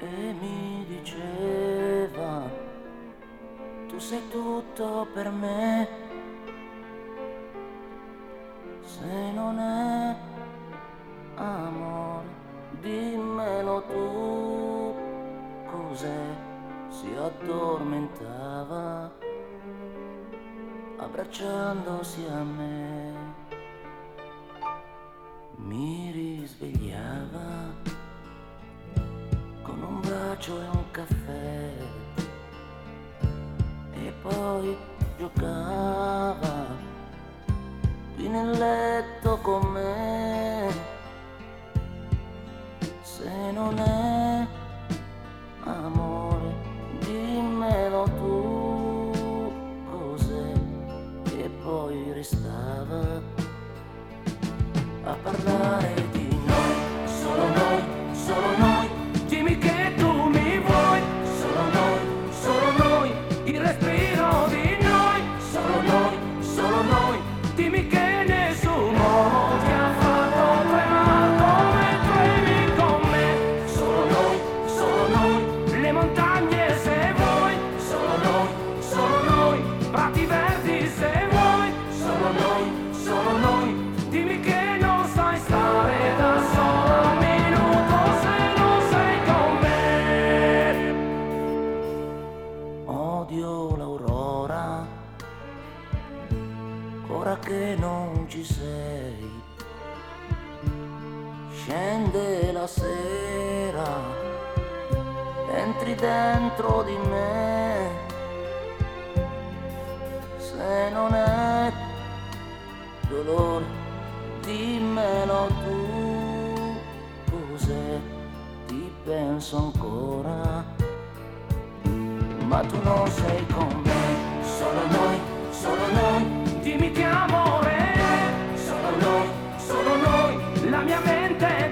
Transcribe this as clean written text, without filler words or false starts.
e mi diceva: tu sei tutto per me, se non è amore dimmelo tu. Cos'è? Si addormentava abbracciandosi a me, mi risvegliava con un bacio e un caffè, e poi giocava qui nel letto con me. Se non è amore dimmelo tu. Cos'è? E poi restava a parlare di noi, solo noi, solo noi. Dimmi che tu mi vuoi, solo noi, il respiro di noi, solo noi. Dimmi che nessun uomo ti ha fatto tremare come tremi con me. Solo noi, le montagne se vuoi, solo noi, prati verdi se vuoi, solo noi. Dimmi che non sai stare da solo un minuto se non sei con me. Odio l'aurora, ora che non ci sei. Scende la sera, entri dentro di me. Se non è dolore dimmelo tu. Cos'è? Ti penso ancora, ma tu non sei con me. Solo noi, dimmi che amore è. Solo noi, la mia mente